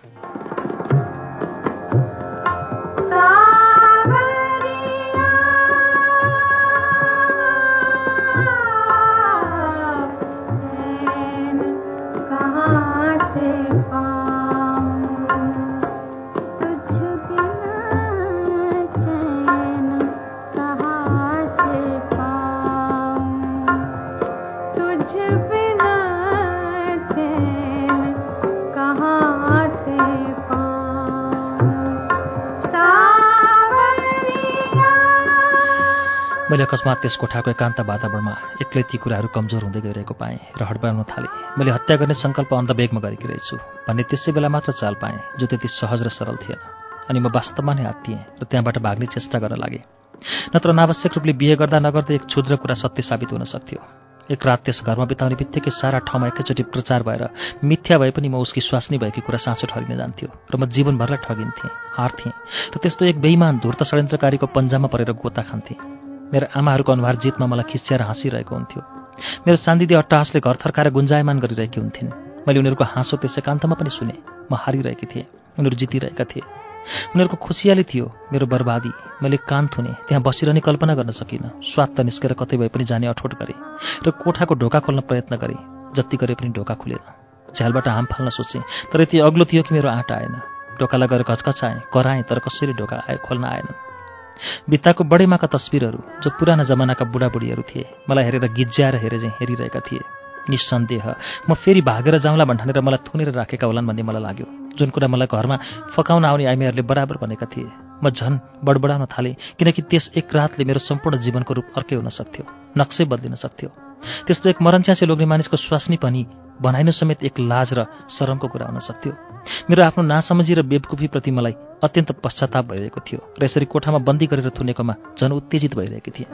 मैले अकस्मात त्यस कोठाको एकान्त वातावरणमा एक्लै ती कुराहरू कमजोर हुँदै गइरहेको पाएँ र हडबडाउन थालेँ। मैले हत्या गर्ने सङ्कल्प अन्धवेगमा गरेकी रहेछु भन्ने त्यसै बेला मात्र चाल पाएँ, जो त्यति सहज र सरल थिएन। अनि म वास्तवमा नै आत्तिएँ र त्यहाँबाट भाग्ने चेष्टा गर्न लागेँ। नत्र अनावश्यक रूपले बिहे गर्दा नगर्दै एक क्षुद्र कुरा सत्य साबित हुन सक्थ्यो। एक रात त्यस घरमा बिताउने बित्तिकै सारा ठाउँमा एकैचोटि प्रचार भएर मिथ्या भए पनि म उसकी स्वास्नी भएकी कुरा साँचो ठहरिन जान्थ्यो र म जीवनभरलाई ठगिन्थेँ, हार्थेँ र त्यस्तो एक बेइमान धूर्त षड्यन्त्रकारीको पन्जामा परेर गोता खान्थेँ। मेरो आमाहरूको अनुहार जितमा मलाई खिस्याएर हाँसिरहेको हुन्थ्यो। मेरो सान्दिदी अट्टहासले घर थर्काएर गुन्जायमान गरिरहेकी हुन्थिन्। मैले उनीहरूको हाँसो त्यस एकान्तमा पनि सुने। म हारिरहेकी थिएँ, उनीहरू जितिरहेका थिए। उनीहरूको खुसियाली थियो, मेरो बर्बादी। मैले कान थुने, त्यहाँ बसिरहने कल्पना गर्न सकिनँ। स्वात्त निस्केर कतै भए पनि जाने अठोट गरेँ र कोठाको ढोका खोल्न प्रयत्न गरेँ। जति गरे पनि ढोका खुलेन। झ्यालबाट हाम फाल्न सोचेँ, तर यति अग्लो थियो कि मेरो आँट आएन। ढोकालाई गएर घचघचाएँ, कराएँ, तर कसैले ढोका खोल्न आएनन्। भित्ताको बडेमाका तस्बिरहरू, जो पुराना जमानाका बुढाबुढीहरू थिए, मलाई हेरेर गिज्याएर हेरिरहेका थिए। निस्सन्देह म फेरि भागेर जाउँला भन्ठानेर मलाई थुनेर राखेका होलान् भन्ने मलाई लाग्यो। जुन कुरा मलाई घरमा फकाउन आउने आइमाईहरूले बराबर भनेका थिए। म झन् बडबडाउन थालेँ, किनकि त्यस एक रातले मेरो सम्पूर्ण जीवनको रूप अर्कै हुन सक्थ्यो, नक्सै बदलिन सक्थ्यो। त्यस्तो एक मरन्च्यासे लोग्ने मानिसको स्वास्नी पनि बनाइनु समेत एक लाज र शरमको कुरा हुन सक्थ्यो। मेरो आफ्नो नासमझी र बेवकुफीप्रति मलाई अत्यन्त पश्चाताप भइरहेको थियो र यसरी कोठामा बन्दी गरेर थुनेकोमा झन् उत्तेजित भइरहेकी थिएँ।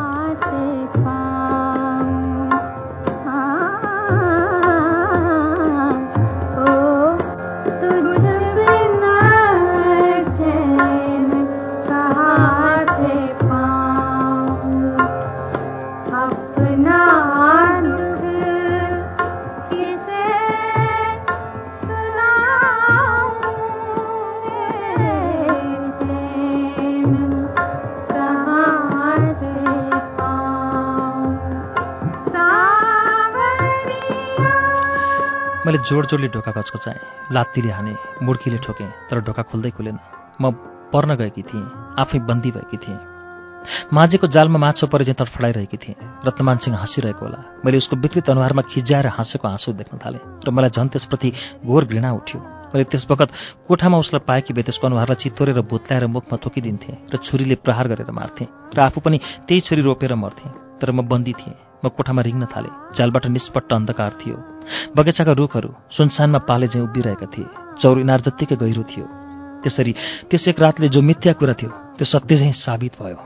मैले जोड-जोडले ढोका घचघचाएँ, लात्तीले हाने, मुड्कीले ठोकेँ, तर ढोका खुल्दैन। म पर्न गएकी थिएँ, आफै बन्दी भएकी थिएँ। माझेको जालमा माछो परे चाहिँ तडफडाइरहेकी थिएँ। रत्नमान सिंह हाँसिरहेको होला। मैले उसको विकृत अनुहारमा खिज्याएर हाँसेको आँसु देख्न थालेँ र मलाई झन् त्यसप्रति घोर घृणा उठ्यो। मैले त्यस बखत कोठामा उसलाई पाएकी भए त्यसको अनुहारलाई चितोरेर भुत्ल्याएर मुखमा थोकिदिन्थेँ र छुरीले प्रहार गरेर मार्थेँ र आफू पनि त्यही छुरी रोपेर मर्थेँ। तर म बन्दी थिएँ। म कोठामा रिङ्न थालेँ। झ्यालबाट निष्पट्ट अन्धकार थियो। बगैँचाका रुखहरू सुनसानमा पाले चाहिँ उभिरहेका थिए। चौर इनार जत्तिकै गहिरो थियो। त्यसरी त्यस एक रातले जो मिथ्या कुरा थियो त्यो सत्य चाहिँ साबित भयो।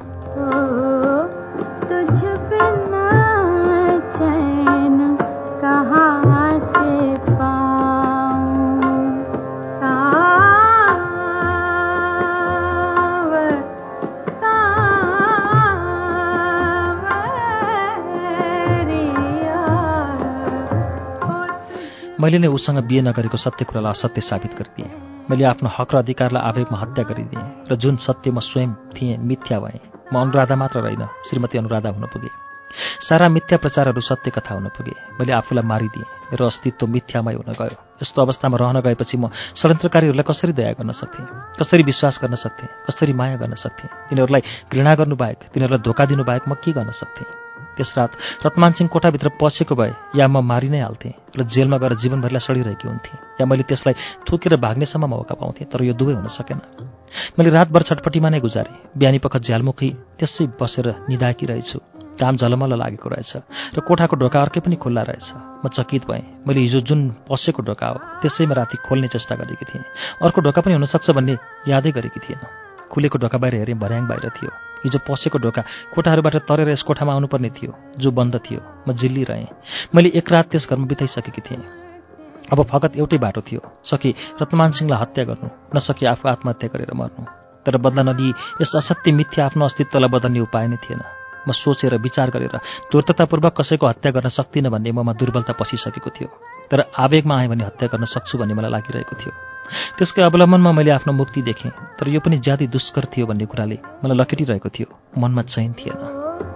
मैले नै उसँग बिहे नगरेको सत्य कुरालाई असत्य साबित गरिदिएँ। मैले आफ्नो हक र अधिकारलाई आवेगमा हत्या गरिदिएँ र जुन सत्य म स्वयं थिएँ मिथ्या भएँ। म अनुराधा मात्र रहेन, श्रीमती अनुराधा हुन पुगेँ। सारा मिथ्या प्रचारहरू सत्य कथा हुन पुगे। मैले आफूलाई मारिदिएँ। मेरो अस्तित्व मिथ्यामय हुन गयो। यस्तो अवस्थामा रहन गएपछि म षड्यन्त्रकारीहरूलाई कसरी दया गर्न सक्थेँ? कसरी विश्वास गर्न सक्थेँ? कसरी माया गर्न सक्थेँ? तिनीहरूलाई घृणा गर्नु बाहेक, तिनीहरूलाई धोका दिनु बाहेक म के गर्न सक्थेँ? त्यस रात रत्नमान सिंह कोठाभित्र पसेको भए या म मारि नै हाल्थेँ र जेलमा गएर जीवनभरिलाई सडिरहेकी हुन्थेँ, या मैले त्यसलाई थुकेर भाग्नेसम्म मौका पाउँथेँ। तर यो दुवै हुन सकेन। मैले रातभर छटपट्टिमा नै गुजारेँ। बिहानीपख झ्यालमुखी त्यसै बसेर निदाएकी रहेछु। काम झलमल्ल लागेको रहेछ र कोठाको ढोका अर्कै पनि खुल्ला रहेछ। म चकित भएँ। मैले हिजो जुन पसेको ढोका हो त्यसैमा राति खोल्ने चेष्टा गरेकी थिएँ। अर्को ढोका पनि हुनसक्छ भन्ने यादै गरेकी थिएन। खुलेको ढोका बाहिर हेरेँ, भर्याङ बाहिर थियो। हिजो पसेको ढोका कोठाहरूबाट तरेर यस कोठामा आउनुपर्ने थियो, जो बन्द थियो। म जिल्ली रहेँ। मैले एक रात त्यस घरमा बिताइसकेकी थिएँ। अब फकत एउटै बाटो थियो, सके रत्नमान सिंहलाई हत्या गर्नु, नसके आफू आत्महत्या गरेर मर्नु। तर बदला नलिई यस असत्य मिथ्या आफ्नो अस्तित्वलाई बदल्ने उपाय नै थिएन। म सोचेर विचार गरेर धूर्ततापूर्वक कसैको हत्या गर्न सक्दिनँ भन्ने ममा दुर्बलता पसिसकेको थियो। तर आवेगमा आएँ भने हत्या गर्न सक्छु भन्ने मलाई लागिरहेको थियो। त्यसकै अवलम्बनमा मैले आफ्नो मुक्ति देखेँ, तर यो पनि ज्यादै दुष्कर थियो भन्ने कुराले मलाई लकेटिरहेको थियो। मनमा चैन थिएन।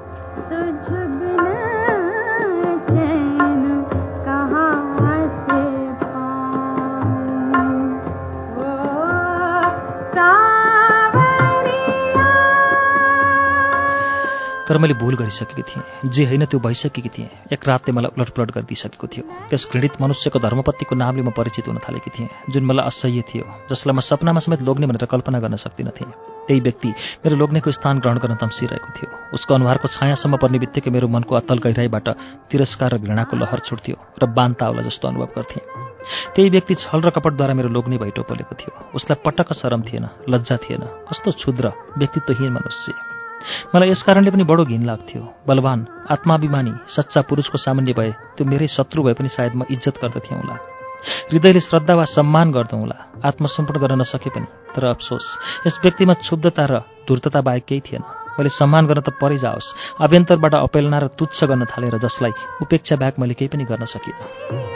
तर मैले भूल गरिसकेकी थिएँ। जे होइन त्यो भइसकेकी थिएँ। एक रातले मलाई उलटपलट गरिदिइसकेको थियो। त्यस घृणित मनुष्यको धर्मपत्नीको नामले म परिचित हुन थालेकी थिएँ, जुन मलाई असह्य थियो, जसलाई म सपनामा समेत लोग्ने भनेर कल्पना गर्न सक्दिनँ थिएँ। त्यही व्यक्ति मेरो लोग्नेको स्थान ग्रहण गर्न तम्सिरहेको थियो। उसको अनुहारको छायासम्म पर्ने बित्तिकै मेरो मनको अत्तल गहिराईबाट तिरस्कार र घृणाको लहर छुट्थ्यो र बान्ताउला जस्तो अनुभव गर्थेँ। त्यही व्यक्ति छल र कपटद्वारा मेरो लोग्ने भई टोपलेको थियो। उसलाई पटक्क शरम थिएन, लज्जा थिएन। कस्तो क्षुद्र, व्यक्तित्वहीन मनुष्य। मलाई यस कारणले पनि बडो घिन लाग्थ्यो। बलवान, आत्माभिमानी, सच्चा पुरुषको सामान्य भए त्यो मेरै शत्रु भए पनि सायद म इज्जत गर्दथेँ होला, हृदयले श्रद्धा वा सम्मान गर्दौँ होला, आत्मसमर्पण गर्न नसके पनि। तर अफसोस, यस व्यक्तिमा क्षुब्धता र धूर्तता बाहेक केही थिएन। मैले सम्मान गर्न त परै जाओस्, अभ्यन्तरबाट अपेलना र तुच्छ गर्न थालेर जसलाई उपेक्षा बाहेक मैले केही पनि गर्न सकिनँ।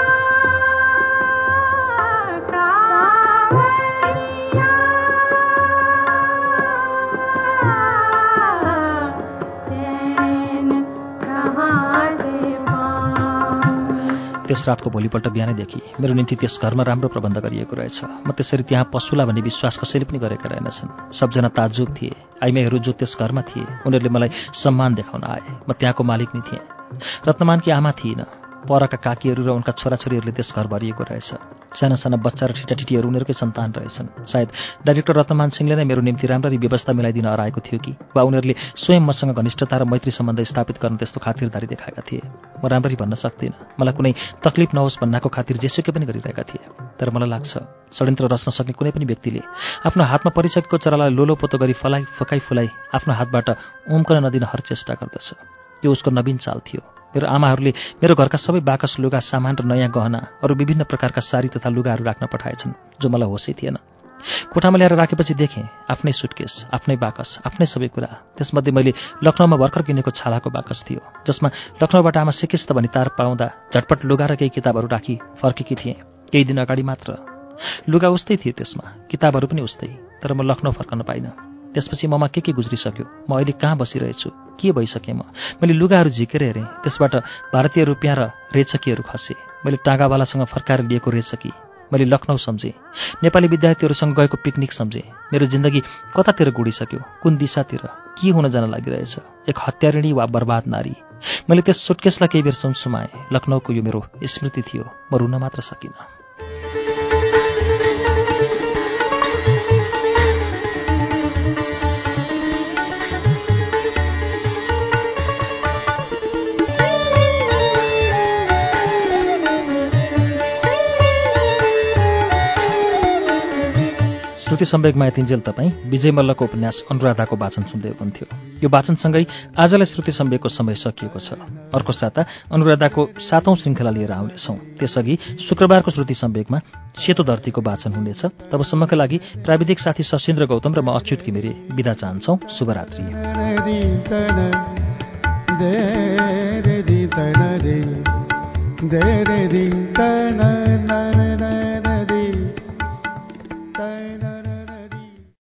त्यस रातको भोलिपल्ट बिहानैदेखि मेरो निम्ति त्यस घरमा राम्रो प्रबन्ध गरिएको रहेछ। म त्यसरी त्यहाँ पशुला भन्ने विश्वास कसैले पनि गरेका रहेनछन्। सबजना ताज्जुब थिए। आइमाईहरू जो त्यस घरमा थिए, उनीहरूले मलाई सम्मान देखाउन आए। म त्यहाँको मालिक नै थिएँ। रत्नमानकी आमा थिइन। परका काकीहरू र उनका छोराछोरीहरूले त्यस घर भरिएको रहेछ। साना साना बच्चा र ठिटाठिटीहरू उनीहरूकै सन्तान रहेछन्। सायद डाइरेक्टर रत्नमान सिंहले नै मेरो निम्ति राम्ररी व्यवस्था मिलाइदिन अराएको थियो कि वा उनीहरूले स्वयं मसँग घनिष्ठता र मैत्री सम्बन्ध स्थापित गर्न त्यस्तो खातिरदारी देखाएका थिए। म राम्ररी भन्न सक्दिनँ। मलाई कुनै तकलिफ नहोस् भन्नाको खातिर जेसुकै पनि गरिरहेका थिए। तर मलाई लाग्छ, षड्यन्त्र रच्न सक्ने कुनै पनि व्यक्तिले आफ्नो हातमा परिसकेको चरालाई लोलोपोतो गरी फकाइ फुलाई आफ्नो हातबाट उम्कन नदिन हर चेष्टा गर्दछ। यो उसको नवीन चाल थियो। मेरो आमाहरूले मेरो घरका सबै बाकस, लुगा, सामान र नयाँ गहना, अरू विभिन्न प्रकारका सारी तथा लुगाहरू राख्न पठाएछन्, जो मलाई होसै थिएन। कोठामा ल्याएर राखेपछि देखेँ आफ्नै सुटकेस, आफ्नै बाकस, आफ्नै सबै कुरा। त्यसमध्ये मैले लखनऊमा भर्खर किनेको छालाको बाकस थियो, जसमा लखनऊबाट आमा सिकिस्त भनी तार पाउँदा झटपट लुगा र केही किताबहरू राखी फर्केकी थिएँ। केही दिन अगाडि मात्र। लुगा उस्तै थियो त्यसमा, किताबहरू पनि उस्तै। तर म लखनऊ फर्कन पाइनँ। त्यसपछि ममा के गुज्रिसक्यो। म अहिले कहाँ बसिरहेछु, के भइसकेँ म? मैले लुगाहरू झिकेर हेरेँ। त्यसबाट भारतीय रुपियाँ र रेचकीहरू खसे। मैले टाँगावालासँग फर्काएर लिएको रेचकी मैले लखनऊ सम्झेँ। नेपाली विद्यार्थीहरूसँग गएको पिकनिक सम्झेँ। मेरो जिन्दगी कतातिर गुडिसक्यो, कुन दिशातिर, के हुन जान लागिरहेछ? एक हत्यारिणी वा बर्बाद नारी। मैले त्यस सुटकेसलाई केही बेर सुमसुमाएँ। लखनऊको यो मेरो स्मृति थियो। म रुन मात्र सकिनँ। श्रुति सम्वेकमा यतिन्जेल तपाईँ विजय मल्लको उपन्यास अनुराधाको वाचन सुन्दै हुनुहुन्थ्यो। यो वाचनसँगै आजलाई श्रुति सम्वेकको समय सकिएको छ। अर्को साता अनुराधाको 7औं श्रृङ्खला लिएर आउनेछौँ। त्यसअघि शुक्रबारको श्रुति सम्वेकमा सेतो धरतीको वाचन हुनेछ। तबसम्मका लागि प्राविधिक साथी सशिन्द्र गौतम र म अच्युत घिमिरे बिदा चाहन्छौँ। शुभरात्रि।